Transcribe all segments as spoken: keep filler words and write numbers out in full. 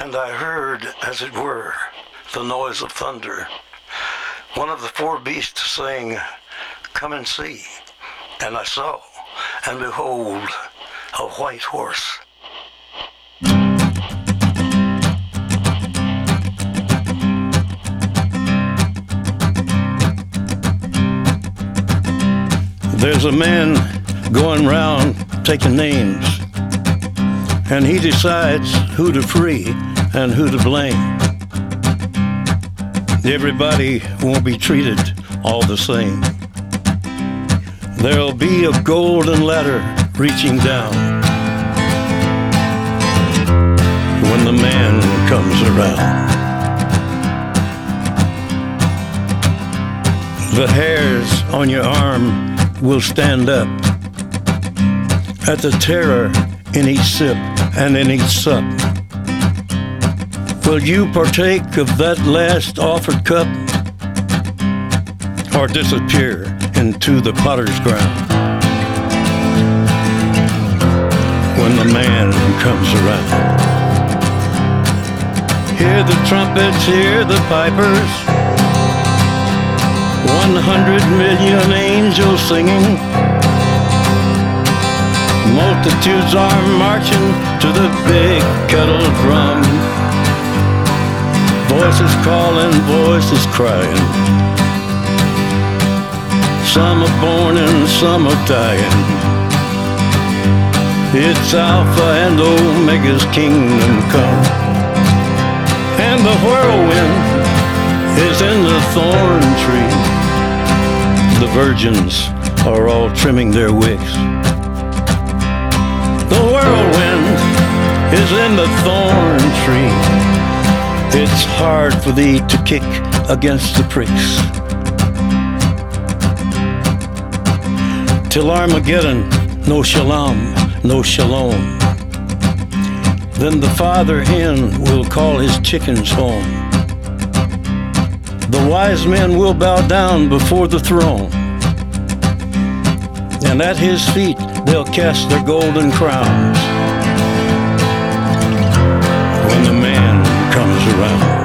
And I heard, as it were, the noise of thunder. One of the four beasts saying, "Come and see." And I saw, and behold, a white horse. There's a man going round taking names, and he decides who to free and who to blame. Everybody won't be treated all the same. There'll be a golden ladder reaching down when the man comes around. The hairs on your arm will stand up at the terror in each sip and in each sup. Will you partake of that last offered cup, or disappear into the potter's ground when the man comes around? Hear the trumpets, hear the pipers, one hundred million angels singing. Multitudes are marching to the big kettle drum. Voices calling, voices crying. Some are born and some are dying. It's Alpha and Omega's kingdom come. And the whirlwind is in the thorn tree. The virgins are all trimming their wicks. The whirlwind is in the thorn tree. It's hard for thee to kick against the pricks. Till Armageddon, no shalom, no shalom. Then the father hen will call his chickens home. The wise men will bow down before the throne, and at his feet they'll cast their golden crowns when the man comes around.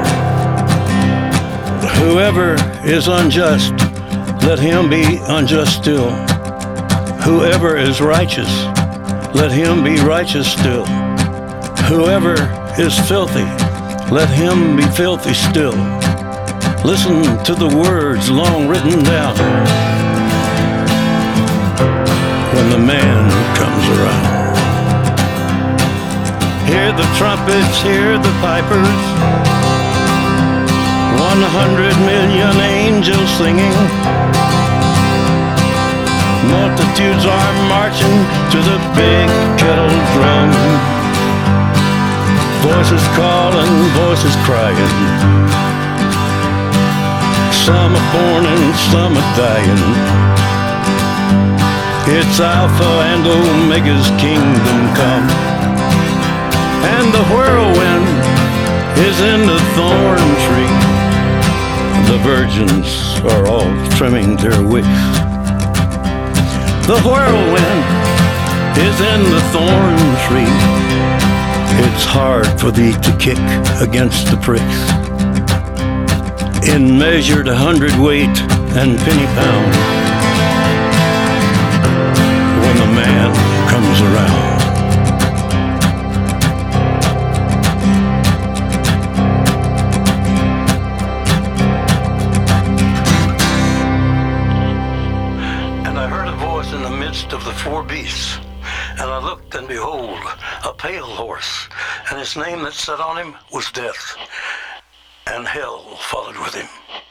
Whoever is unjust, let him be unjust still. Whoever is righteous, let him be righteous still. Whoever is filthy, let him be filthy still. Listen to the words long written down when the man comes around. Hear the trumpets, hear the pipers, one hundred million angels singing. Multitudes are marching to the big kettle drum. Voices calling, voices crying. Some are born and some are dying. It's Alpha and Omega's kingdom come. And the whirlwind is in the thorn tree. The virgins are all trimming their wicks. The whirlwind is in the thorn tree. It's hard for thee to kick against the pricks. In measured hundredweight and penny pound when the man comes around. And I heard a voice in the midst of the four beasts, and I looked, and behold, a pale horse, and his name that sat on him was Death, and hell followed with him.